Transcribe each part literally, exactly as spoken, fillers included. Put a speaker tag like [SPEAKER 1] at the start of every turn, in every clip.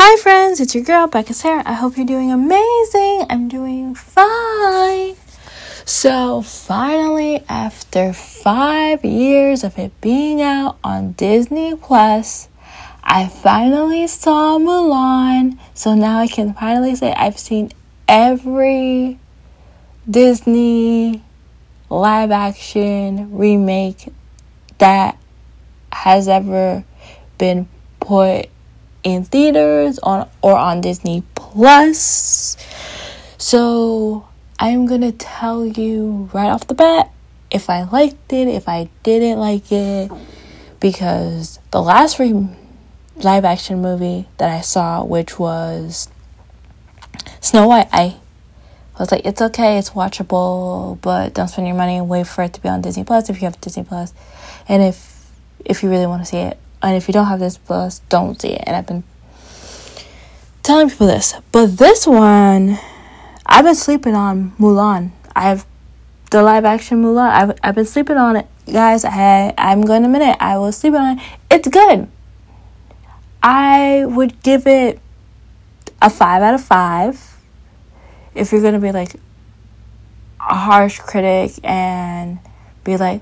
[SPEAKER 1] Hi friends, it's your girl Becca Sarah. I hope you're doing amazing. I'm doing fine. So finally, after five years of it being out on Disney Plus, I finally saw Mulan. So now I can finally say I've seen every Disney live action remake that has ever been put in theaters on or on Disney Plus. So I'm gonna tell you right off the bat if I liked it, if I didn't like it, because the last re- live action movie that I saw, which was Snow White, I was like, it's okay, it's watchable, but don't spend your money and wait for it to be on Disney Plus if you have Disney Plus, and if if you really want to see it. And if you don't have this Plus, don't see it. And I've been telling people this. But this one, I've been sleeping on Mulan. I've the live action Mulan. I've I've been sleeping on it, guys. I I'm going to admit it. I was sleeping on it. It's good. I would give it a five out of five. If you're gonna be like a harsh critic and be like,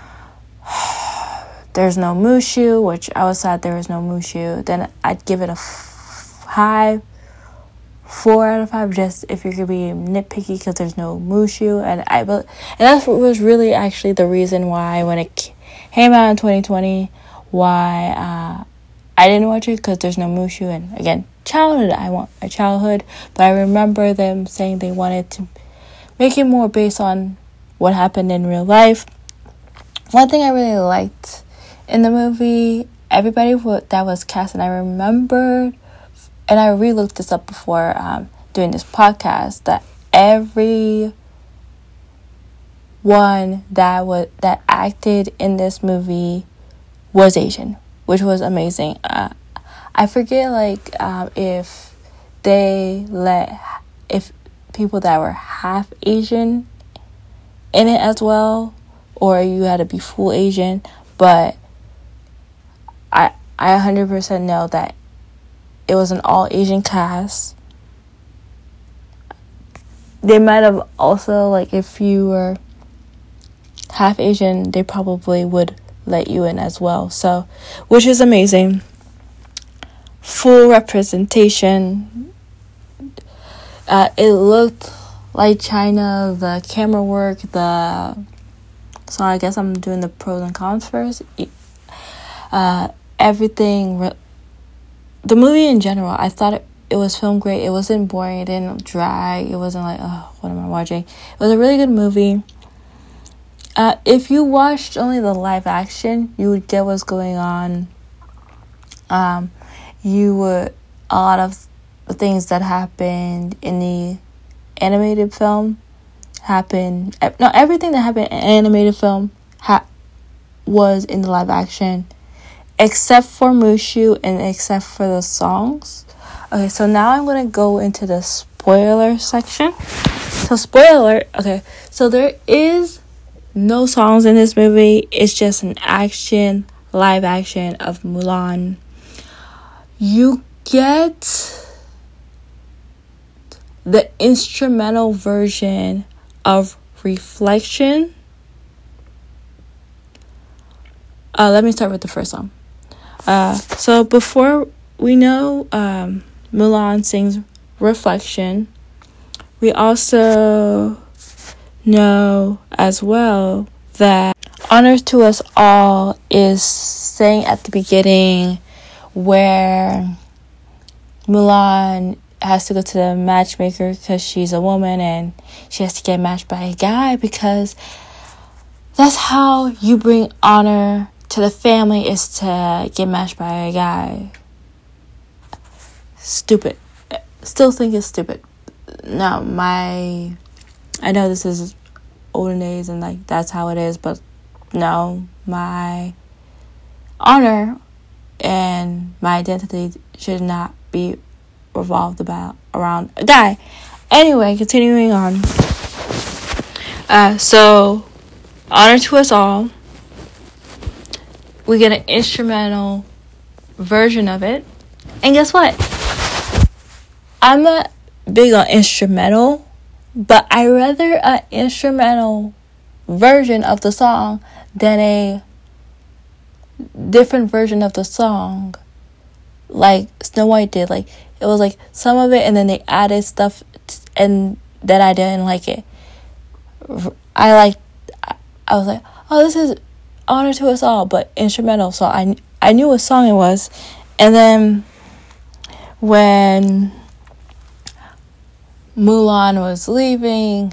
[SPEAKER 1] there's no Mushu, which I was sad there was no Mushu, then I'd give it a five, four out of five, just if you're going to be nitpicky because there's no Mushu. And I, and that was really actually the reason why when it came out in twenty twenty, why uh, I didn't watch it, because there's no Mushu. And again, childhood, I want my childhood, but I remember them saying they wanted to make it more based on what happened in real life. One thing I really liked in the movie, everybody that was cast, and I remembered, and I re-looked this up before um, doing this podcast, that every one that was that acted in this movie was Asian, which was amazing. Uh, I forget like um, if they let if people that were half Asian in it as well, or you had to be full Asian, but I I one hundred percent know that it was an all-Asian cast. They might have also, like, if you were half Asian, they probably would let you in as well. So, which is amazing. Full representation. Uh, it looked like China. The camera work, the... So I guess I'm doing the pros and cons first. Uh, everything, re- the movie in general, I thought it, it was filmed great. It wasn't boring. It didn't drag. It wasn't like, oh, what am I watching? It was a really good movie. Uh, if you watched only the live action, you would get what's going on. Um, you would, a lot of the things that happened in the animated film happened, no, everything that happened in animated film ha- was in the live action, except for Mushu and except for the songs. Okay, so now I'm going to go into the spoiler section. So spoiler, okay, so there is no songs in this movie. It's just an action, live action of Mulan. You get the instrumental version of Reflection. Uh, let me start with the first song. Uh, so before we know um, Mulan sings Reflection, we also know as well that Honor to Us All is sang at the beginning, where Mulan has to go to the matchmaker because she's a woman and she has to get matched by a guy, because that's how you bring honor to the family, is to get matched by a guy. Stupid. Still think it's stupid. No, my... I know this is olden days and like that's how it is, but no, my honor and my identity should not be revolved about around a guy. Anyway, continuing on. Uh, so, Honor to Us All. We get an instrumental version of it. And guess what? I'm not big on instrumental, but I rather an instrumental version of the song than a different version of the song like Snow White did. Like, it was like some of it and then they added stuff and then I didn't like it. I like I was like, oh, this is Honor to Us All, but instrumental, so I, I knew what song it was. And then when Mulan was leaving,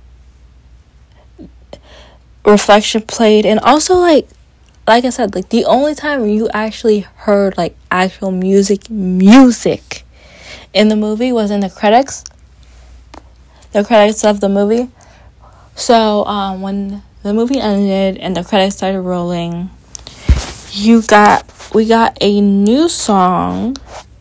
[SPEAKER 1] Reflection played, and also like like I said, like the only time you actually heard like actual music music in the movie was in the credits. The credits of the movie. So um when the movie ended and the credits started rolling, you got we got a new song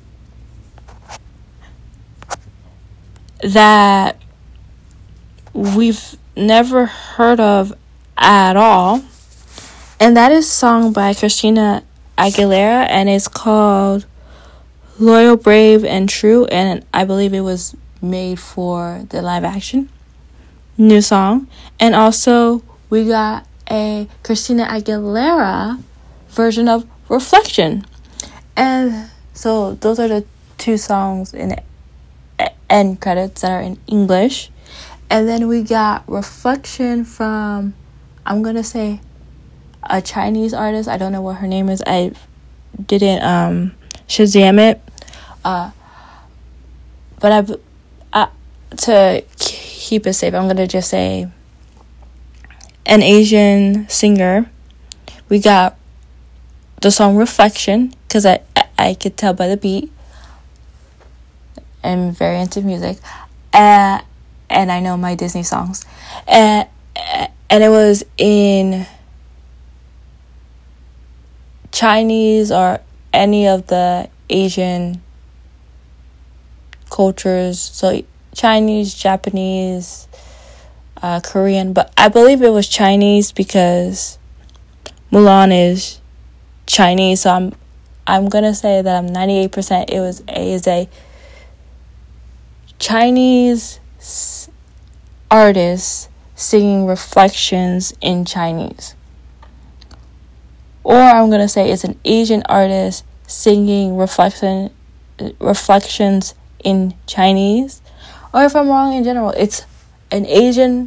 [SPEAKER 1] that we've never heard of at all, and that is sung by Christina Aguilera, and it's called Loyal, Brave, and True, and I believe it was made for the live action new song. And also we got a Christina Aguilera version of Reflection, and so those are the two songs in end credits that are in English. And then we got Reflection from, I'm gonna say, a Chinese artist. I don't know what her name is. I didn't um Shazam it, uh but I've uh, to keep it safe, I'm gonna just say an Asian singer. We got the song Reflection, because I, I I could tell by the beat. I'm very into music, uh, and I know my Disney songs, and and it was in Chinese or any of the Asian cultures, so Chinese, Japanese, uh, Korean, but I believe it was Chinese because Mulan is Chinese, so I'm I'm gonna say that I'm ninety-eight percent it was a is a Chinese artist singing Reflections in Chinese. Or I'm going to say it's an Asian artist singing reflection Reflections in Chinese. Or if I'm wrong in general, it's an Asian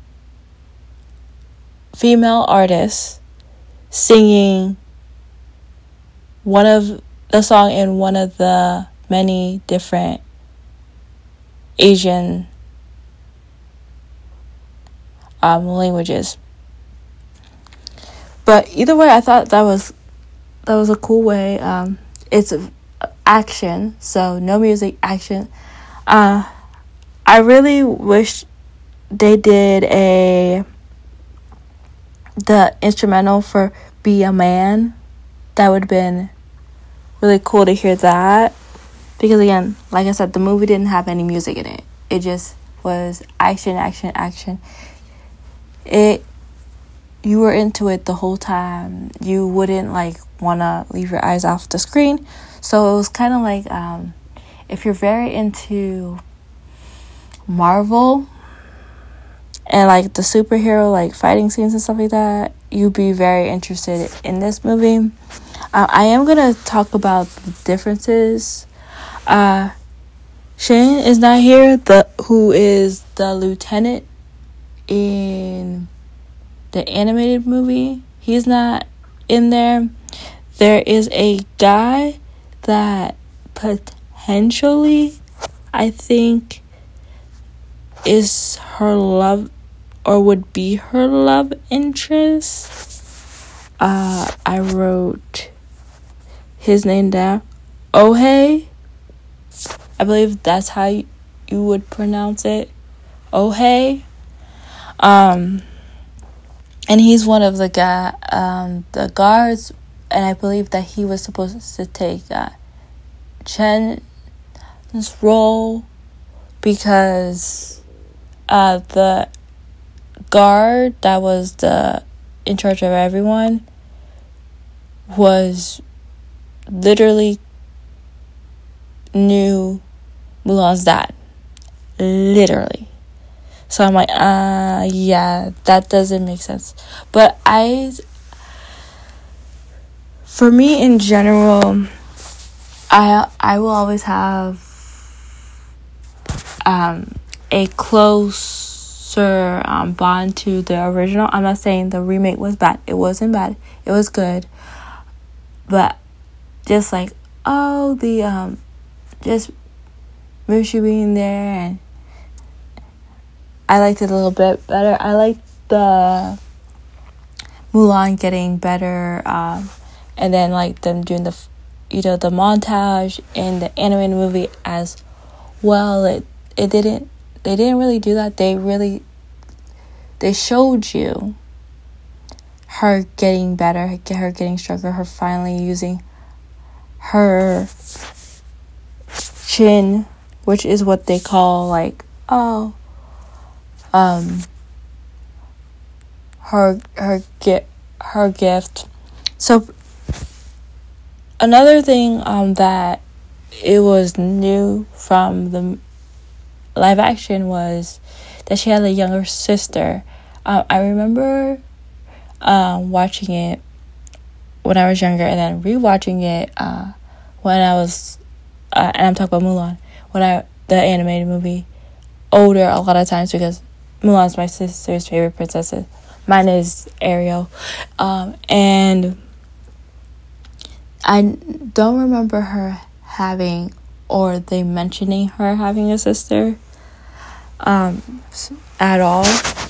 [SPEAKER 1] female artist singing one of the song in one of the many different Asian um, languages. But either way, I thought that was that was a cool way. Um, it's action, so no music, action. Uh, I really wish they did a the instrumental for "Be a Man." That would have been really cool to hear that. Because again, like I said, the movie didn't have any music in it. It just was action, action, action. It, you were into it the whole time. You wouldn't like want to leave your eyes off the screen. So it was kind of like, um, if you're very into Marvel and like the superhero like fighting scenes and stuff like that, you'd be very interested in this movie. Uh, I am gonna talk about the differences. Uh, Shane is not here, the who is the lieutenant in the animated movie. He's not in there. There is a guy that potentially, I think, is her love or would be her love interest. Uh, I wrote his name down. Ohei. I believe that's how you, you would pronounce it. Ohei. Um, and he's one of the guy, um, the guards, and I believe that he was supposed to take uh, Chen's role because uh, the guard that was the in charge of everyone was literally knew Mulan's dad. Literally. So I'm like, uh, yeah, that doesn't make sense. But I, for me in general, I I will always have um a closer um, bond to the original. I'm not saying the remake was bad. It wasn't bad. It was good. But just like, oh, the um, just Mushu being there, and I liked it a little bit better. I liked the Mulan getting better, um, and then like them doing the, you know, the montage in the animated movie as well. It it didn't. They didn't really do that. They really. They showed you her getting better, her getting stronger, her finally using her chin, which is what they call like, oh, um, her her get her gift. So another thing um that it was new from the live action was that she had a younger sister. Um, I remember um watching it when I was younger, and then rewatching it uh when I was uh, and I'm talking about Mulan, when I the animated movie, older a lot of times, because Mulan's my sister's favorite princess. Mine is Ariel. Um, and I don't remember her having, or they mentioning her having a sister um, at all.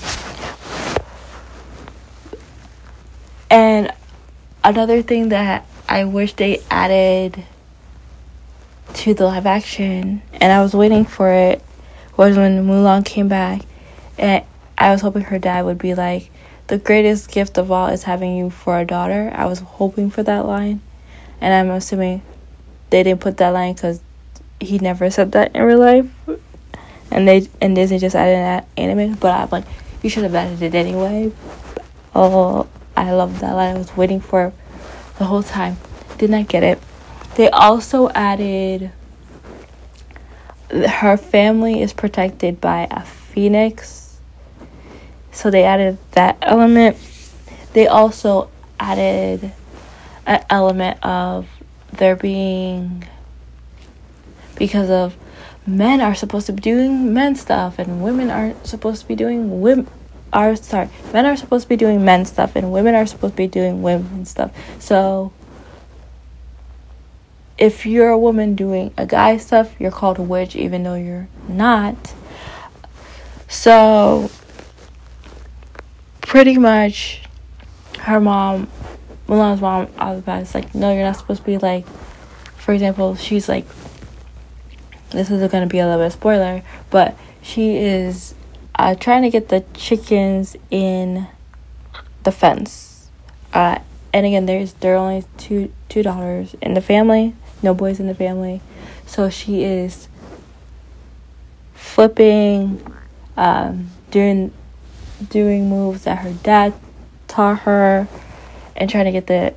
[SPEAKER 1] And another thing that I wish they added to the live action, and I was waiting for it, was when Mulan came back, and I was hoping her dad would be like, the greatest gift of all is having you for a daughter. I was hoping for that line, and I'm assuming they didn't put that line because he never said that in real life, and they and Disney just added that animated. But I'm like, you should have added it anyway. Oh, I love that line. I was waiting for it the whole time. Did not get it. They also added her family is protected by a phoenix. So they added that element. They also added an element of there being, because of men are supposed to be doing men stuff and women aren't supposed to be doing women are sorry men are supposed to be doing men stuff and women are supposed to be doing women stuff. So if you're a woman doing a guy stuff, you're called a witch, even though you're not. So pretty much her mom, Mulan's mom, I was about to like, no, you're not supposed to be like, for example, she's like, this is going to be a little bit of spoiler, but she is uh, trying to get the chickens in the fence. Uh, and again, there's there are only two two daughters in the family, no boys in the family. So she is flipping, um, doing doing moves that her dad taught her, and trying to get the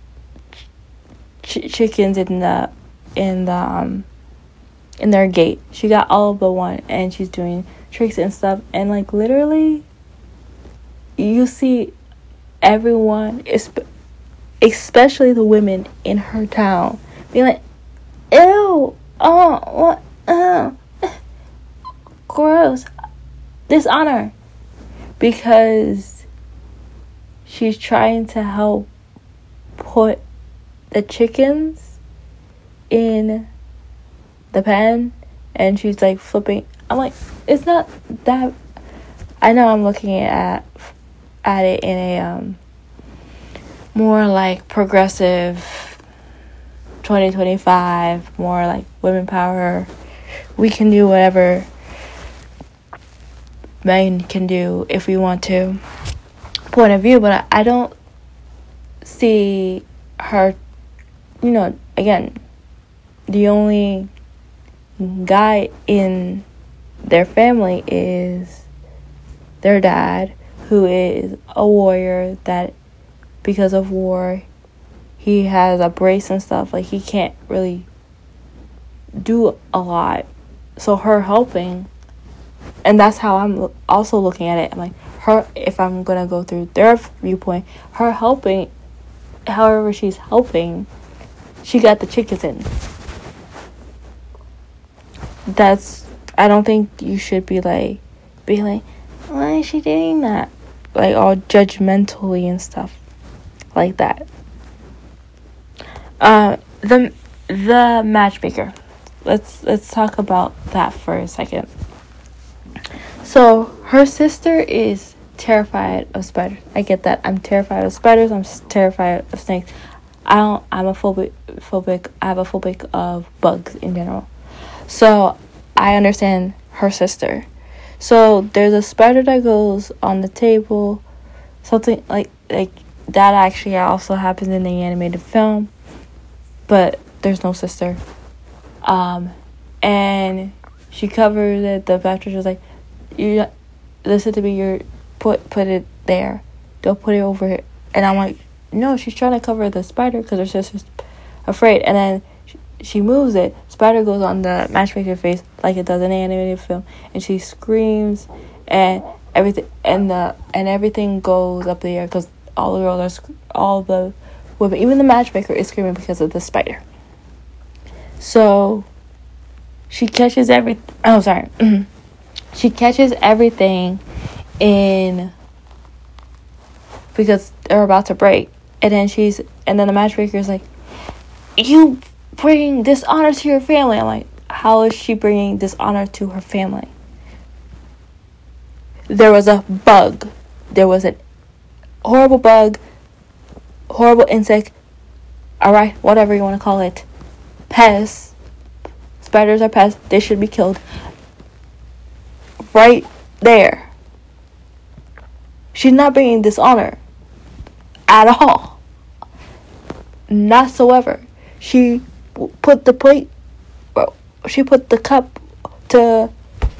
[SPEAKER 1] ch- chickens in the in the um, in their gate. She got all but one, and she's doing tricks and stuff. And like literally, you see everyone, especially the women in her town, being like, "Ew, oh, what, oh, gross, dishonor," because she's trying to help put the chickens in the pen, and she's like flipping. I'm like, it's not that. I know I'm looking at at it in a um more like progressive twenty twenty-five, more like women power, we can do whatever men can do if we want to point of view. But I, I don't see her, you know, again, the only guy in their family is their dad, who is a warrior, that because of war he has a brace and stuff, like he can't really do a lot so her helping, and that's how I'm also looking at it. I'm like, her, if I'm gonna go through their viewpoint, her helping, however she's helping, she got the chickens in. That's, I don't think you should be like, be like, why is she doing that? Like, all judgmentally and stuff like that. Uh, the the matchmaker. Let's let's talk about that for a second. So her sister is terrified of spiders. I get that. I'm terrified of spiders. I'm terrified of snakes. I don't. I'm a phobic. Phobic. I have a phobic of bugs in general. So I understand her sister. So there's a spider that goes on the table. Something like like that actually also happens in the animated film, but there's no sister. Um, and she covers it. The actress was like, "You listen to me. You're put put it there. Don't put it over here." And I'm like, "No, she's trying to cover the spider because her sister's afraid." And then she, she moves it. Spider goes on the matchmaker face like it does in the animated film, and she screams, and everything and the and everything goes up the air because all the girls are all the women, even the matchmaker, is screaming because of the spider. So she catches every. Oh, sorry. She catches everything in because they're about to break, and then she's and then the matchmaker is like, "You bring dishonor to your family." I'm like, how is she bringing dishonor to her family? There was a bug. There was a horrible bug, horrible insect. All right, whatever you want to call it. Pests. Spiders are pests. They should be killed. Right there. She's not bringing dishonor at all. Not so ever. She put the plate, she put the cup to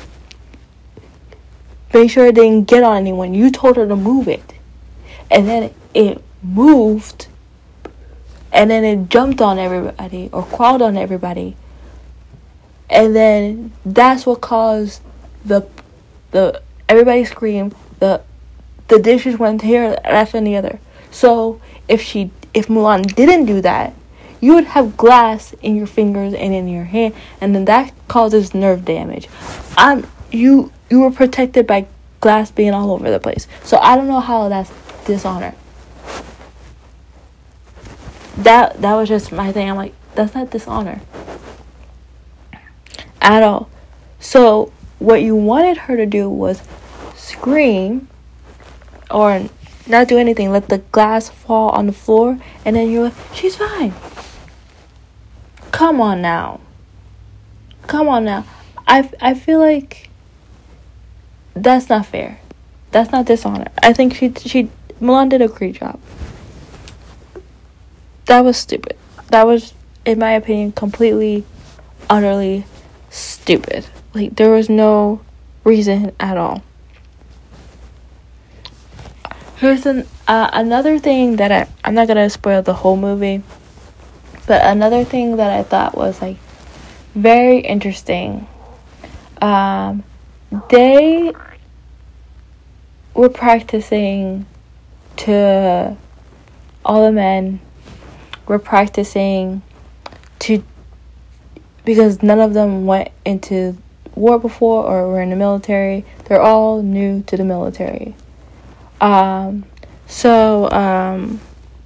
[SPEAKER 1] make sure it didn't get on anyone. You told her to move it. And then it moved. And then it jumped on everybody or crawled on everybody. And then that's what caused the the everybody screamed. The the dishes went here, left, and the other. So if she if Mulan didn't do that, you would have glass in your fingers and in your hand, and then that causes nerve damage. I'm you you were protected by glass being all over the place. So I don't know how that's dishonor. That that was just my thing. I'm like, that's not dishonor at all. So what you wanted her to do was scream or not do anything, let the glass fall on the floor, and then you're like, she's fine. Come on now. Come on now. I, I feel like that's not fair. That's not dishonor. I think she she Mulan did a great job. That was stupid. That was, in my opinion, completely, utterly stupid. Like, there was no reason at all. Here's an, uh, another thing that I... I'm not going to spoil the whole movie. But another thing that I thought was, like, very interesting. Um, they were practicing to... All the men were practicing to... Because none of them went into war before or were in the military. They're all new to the military. Um, so, um...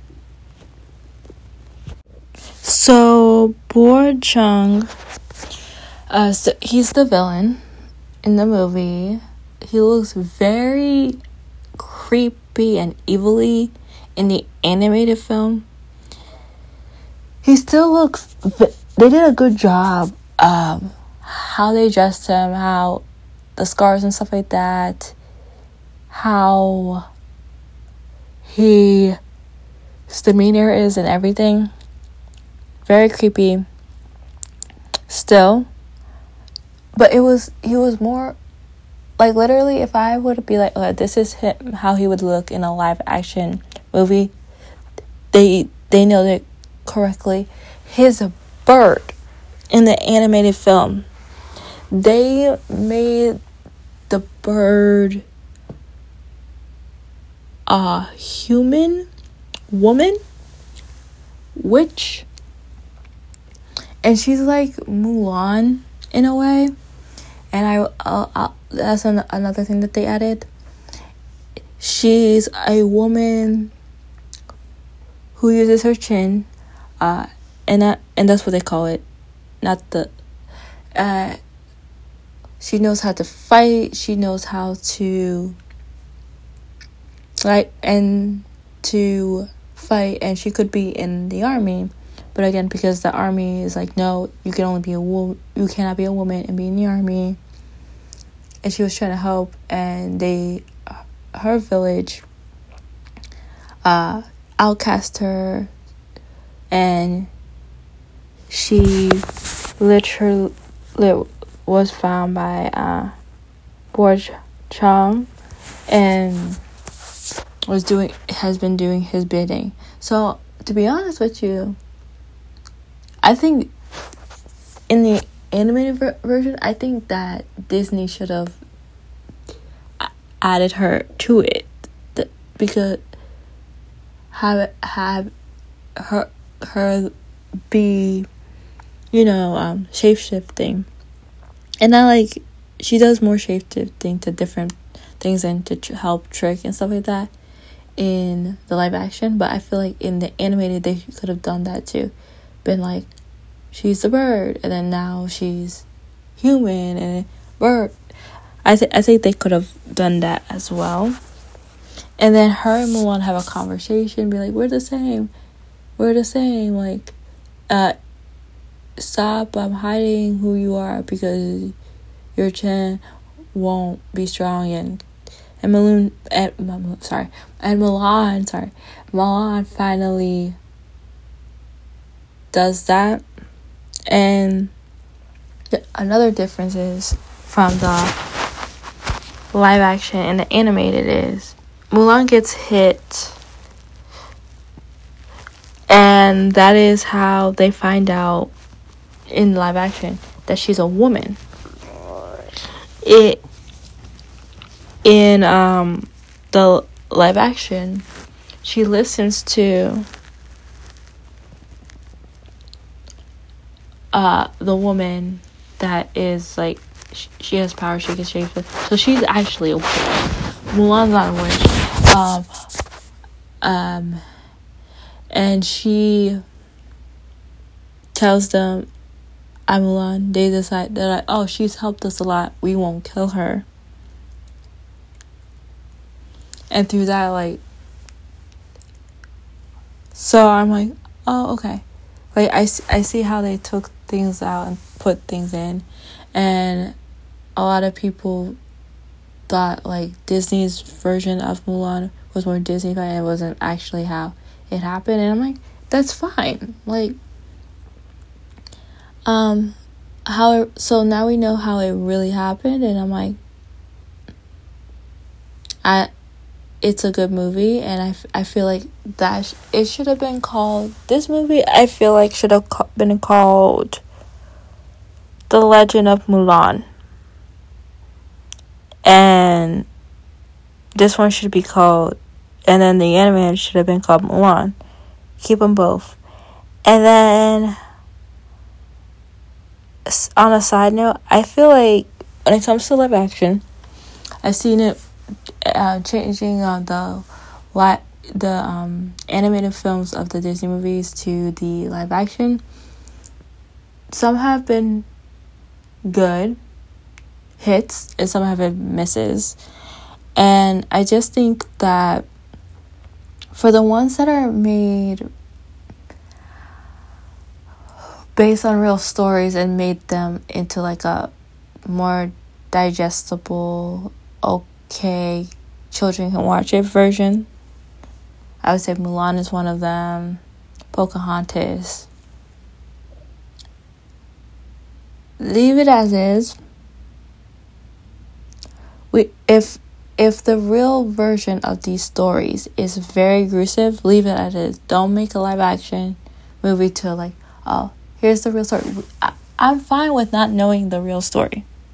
[SPEAKER 1] So, Bo Chung, uh, so he's the villain in the movie. He looks very creepy and evilly in the animated film. He still looks, they did a good job, um, how they dressed him, how the scars and stuff like that, how he, his demeanor is and everything. Very creepy still, but it was he was more like, literally, if I would be like, oh, this is him, how he would look in a live action movie, they they nailed it correctly. His bird in the animated film, they made the bird a human woman, witch, and she's like Mulan in a way. And I, uh, uh, that's an, another thing that they added. She's a woman who uses her chin, uh, and that, and that's what they call it. Not the, uh, she knows how to fight. She knows how to, like, and to fight. And she could be in the army, but again, because the army is like, no, you can only be a woman. You cannot be a woman and be in the army. And she was trying to help, and they, her village, uh, outcast her, and she literally was found by uh, Borj Chang, and was doing has been doing his bidding. So to be honest with you, I think in the animated ver- version, I think that Disney should have added her to it, th- because have have her her be, you know, um, shape shifting, and not like she does more shape shifting to different things and to tr- help trick and stuff like that in the live action. But I feel like in the animated they could have done that too, been like, she's the bird, and then now she's human and bird. I th- I think they could have done that as well. And then her and Mulan have a conversation, be like, we're the same. We're the same. Like, uh, stop um, hiding who you are, because your chin won't be strong. And, and Mulan, and, sorry, and Mulan, sorry, Mulan finally does that. And th- another difference is from the live action and the animated is Mulan gets hit, and that is how they find out in live action that she's a woman. It in um the live action, she listens to uh the woman that is like, she, she has power, she can shape it, so she's actually a witch. Mulan's not a witch. Um, um, and she tells them, I'm Mulan. They decide, they're like, oh, she's helped us a lot, we won't kill her. And through that, like, so I'm like, oh, okay. Like, I, I see how they took things out and put things in. And a lot of people thought, like, Disney's version of Mulan was more Disney, but it wasn't actually how it happened. And I'm like, that's fine. Like, um, how it, so now we know how it really happened. And I'm like, I... it's a good movie, and I, I feel like that sh- it should have been called, this movie I feel like should have ca- been called The Legend of Mulan, and this one should be called, and then the animated should have been called Mulan. Keep them both. And then on a side note, I feel like when it comes to live action, I've seen it Uh, changing uh, the li- the um, animated films of the Disney movies to the live action. Some have been good hits, and some have been misses. And I just think that for the ones that are made based on real stories and made them into like a more digestible, okay, children can watch it version, I would say Mulan is one of them. Pocahontas. Leave it as is. We if if the real version of these stories is very gruesome, leave it as is. Don't make a live action movie to like, oh, here's the real story. I, I'm fine with not knowing the real story.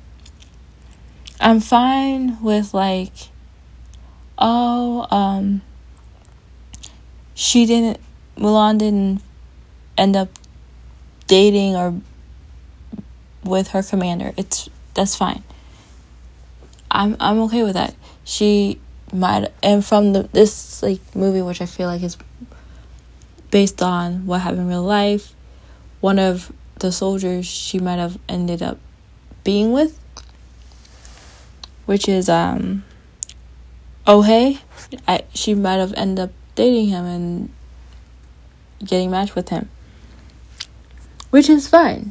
[SPEAKER 1] I'm fine with like, oh, um, she didn't, Mulan didn't end up dating or with her commander. It's, that's fine. I'm, I'm okay with that. She might, and from the, this, like, movie, which I feel like is based on what happened in real life, one of the soldiers she might have ended up being with, which is, um, Oh Hey, I, she might have ended up dating him and getting matched with him, which is fine.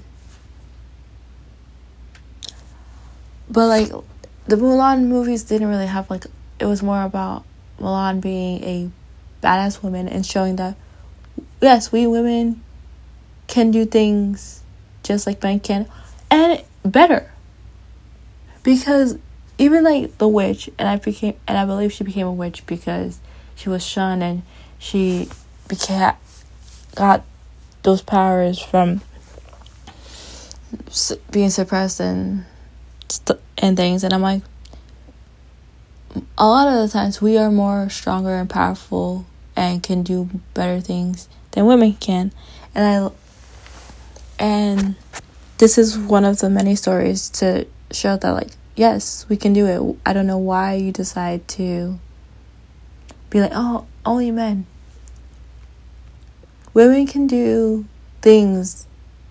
[SPEAKER 1] But like, the Mulan movies didn't really have like, it was more about Mulan being a badass woman and showing that, yes, we women can do things just like men can, and better. Because even like the witch, and I became, and I believe she became a witch because she was shunned and she became, got those powers from being suppressed and st- and things. And I'm like, a lot of the times we are more stronger and powerful and can do better things than women can. And I and this is one of the many stories to show that, like, yes, we can do it. I don't know why you decide to be like, oh, only men. Women can do things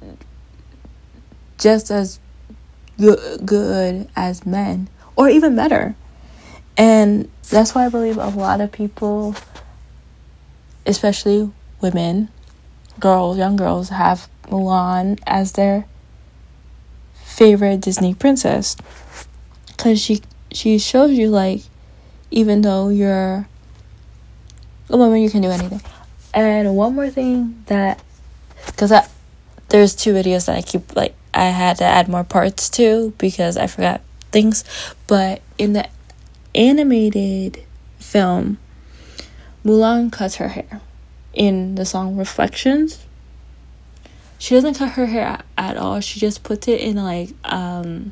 [SPEAKER 1] just as good as men, or even better. And that's why I believe a lot of people, especially women, girls, young girls, have Mulan as their favorite Disney princess, because she she shows you, like, even though you're a woman, you can do anything. And one more thing that, because I there's two videos that I keep, like, I had to add more parts to because I forgot things, but in the animated film, Mulan cuts her hair in the song Reflections. She doesn't cut her hair at all. She just puts it in, like, um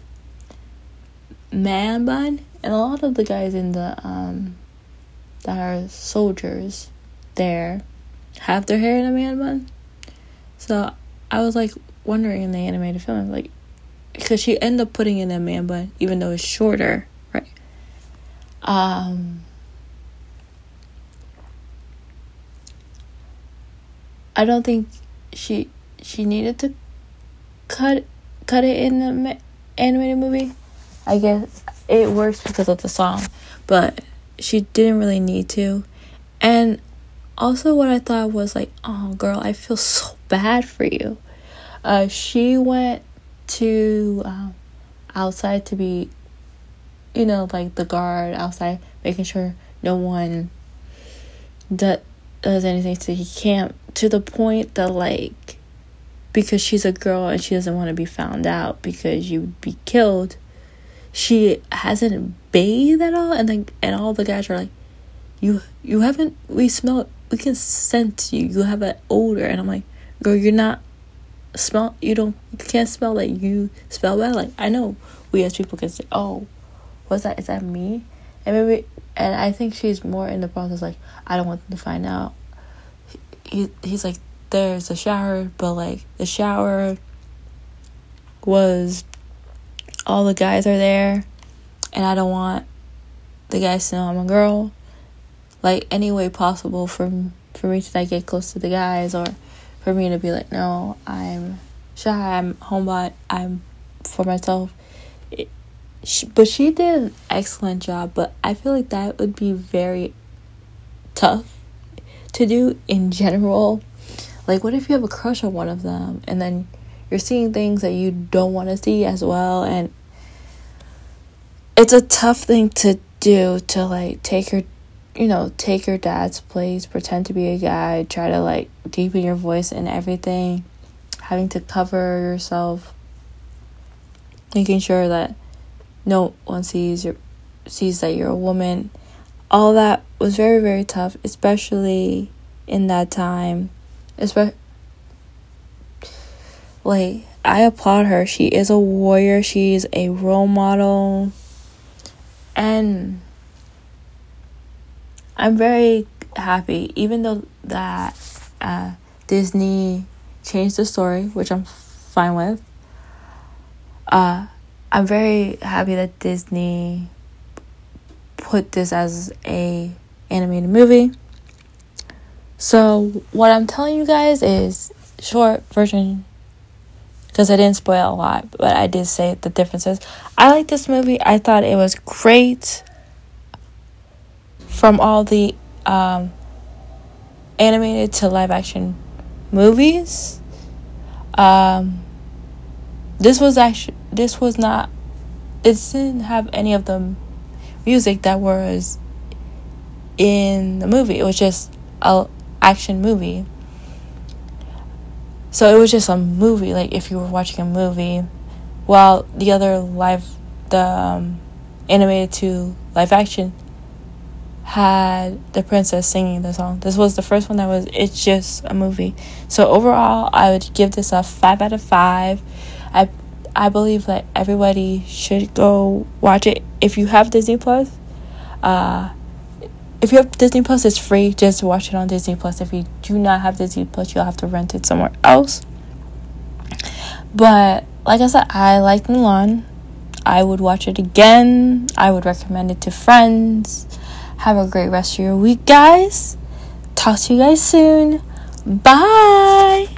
[SPEAKER 1] man bun, and a lot of the guys in the um that are soldiers there have their hair in a man bun. So I was like wondering in the animated film, like, because she ended up putting in a man bun even though it's shorter, right? um I don't think she she needed to cut cut it in the ma- animated movie. I guess it works because of the song, but she didn't really need to. And also what I thought was like, oh girl, I feel so bad for you. Uh, she went to um, outside to be, you know, like the guard outside, making sure no one do- does anything to the camp, to the point that, like, because she's a girl and she doesn't want to be found out because you would be killed, she hasn't bathed at all. And then and all the guys are like, you you haven't, we smell, we can sense you, you have an odor. And I'm like, girl, you're not smell, you don't, you can't smell that, you smell bad. Like, I know we as people can say, oh, what's that, is that me? And maybe, and I think she's more in the process, like, I don't want them to find out. He, he's like, there's a shower, but, like, the shower was, all the guys are there, and I don't want the guys to know I'm a girl. Like, any way possible for, for me to, like, get close to the guys, or for me to be like, no, I'm shy, I'm homebody, I'm for myself. It, she, but she did an excellent job, but I feel like that would be very tough to do in general. Like, what if you have a crush on one of them, and then you're seeing things that you don't want to see as well, and it's a tough thing to do, to, like, take your, you know, take your dad's place, pretend to be a guy, try to, like, deepen your voice and everything, having to cover yourself, making sure that no one sees your sees that you're a woman. All that was very, very tough, especially in that time. Especially, like, I applaud her. She is a warrior. She's a role model. And I'm very happy, even though that uh, Disney changed the story, which I'm fine with. Uh, I'm very happy that Disney put this as a animated movie. So what I'm telling you guys is short version, because I didn't spoil a lot, but I did say the differences. I like this movie. I thought it was great. From all the um, animated to live action movies, um, this was actually this was not. It didn't have any of the music that was in the movie. It was just a action movie. So it was just a movie, like if you were watching a movie, while the other live, the um, animated to live action had the princess singing the song. This was the first one that was, it's just a movie. So overall, I would give this a five out of five. I I believe that everybody should go watch it. If you have Disney Plus, uh, if you have Disney Plus, it's free. Just watch it on Disney Plus. If you do not have Disney Plus, you'll have to rent it somewhere else. But like I said, I like Mulan. I would watch it again. I would recommend it to friends. Have a great rest of your week, guys. Talk to you guys soon. Bye.